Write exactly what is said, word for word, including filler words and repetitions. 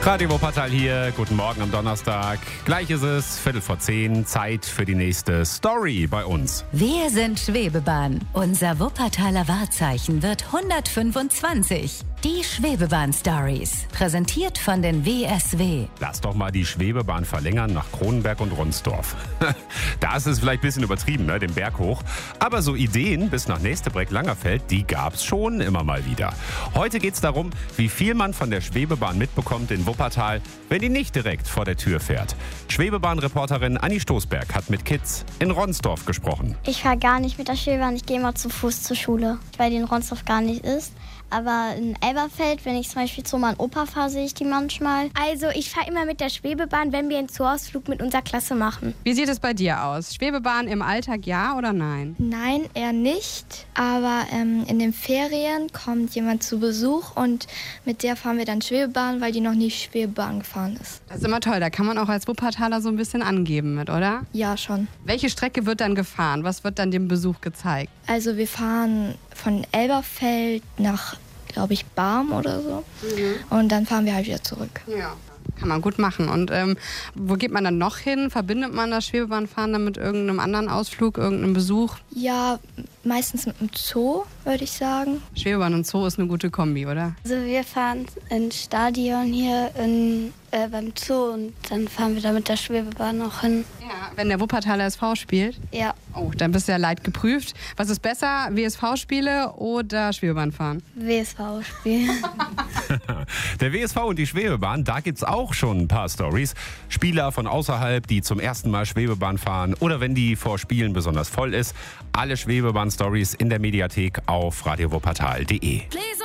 Radio Wuppertal hier, guten Morgen am Donnerstag. Gleich ist es Viertel vor zehn, Zeit für die nächste Story bei uns. Wir sind Schwebebahn. Unser Wuppertaler Wahrzeichen wird hundertfünfundzwanzig. Die Schwebebahn-Stories, präsentiert von den W S W. Lass doch mal die Schwebebahn verlängern nach Kronenberg und Ronsdorf. Da ist es vielleicht ein bisschen übertrieben, ne, den Berg hoch. Aber so Ideen bis nach Nächstebreck-Langerfeld, die gab's schon immer mal wieder. Heute geht's darum, wie viel man von der Schwebebahn mitbekommt in Wuppertal, wenn die nicht direkt vor der Tür fährt. Schwebebahn-Reporterin Anni Stoßberg hat mit Kids in Ronsdorf gesprochen. Ich fahre gar nicht mit der Schwebebahn, ich gehe immer zu Fuß zur Schule, weil die in Ronsdorf gar nicht ist. Aber in Elberfeld, wenn ich zum Beispiel zu meinem Opa fahre, sehe ich die manchmal. Also ich fahre immer mit der Schwebebahn, wenn wir einen Zooausflug mit unserer Klasse machen. Wie sieht es bei dir aus? Schwebebahn im Alltag, ja oder nein? Nein, eher nicht. Aber ähm, in den Ferien kommt jemand zu Besuch und mit der fahren wir dann Schwebebahn, weil die noch nie Schwebebahn gefahren ist. Das ist immer toll, da kann man auch als Wuppertaler so ein bisschen angeben mit, oder? Ja, schon. Welche Strecke wird dann gefahren? Was wird dann dem Besuch gezeigt? Also wir fahren von Elberfeld nach, glaube ich, Barm oder so. Mhm. Und dann fahren wir halt wieder zurück. Ja. Kann man gut machen. Und ähm, wo geht man dann noch hin? Verbindet man das Schwebebahnfahren dann mit irgendeinem anderen Ausflug, irgendeinem Besuch? Ja, meistens mit dem Zoo, würde ich sagen. Schwebebahn und Zoo ist eine gute Kombi, oder? Also wir fahren ins Stadion hier in, äh, beim Zoo und dann fahren wir da mit der Schwebebahn noch hin. Ja, wenn der Wuppertaler S V spielt? Ja. Oh, dann bist du ja leidgeprüft. Was ist besser, W S V-Spiele oder Schwebebahn fahren? W S V-Spiel. Der W S V und die Schwebebahn, da gibt's auch schon ein paar Stories. Spieler von außerhalb, die zum ersten Mal Schwebebahn fahren oder wenn die vor Spielen besonders voll ist. Alle Schwebebahn-Stories in der Mediathek auf radio wuppertal punkt de.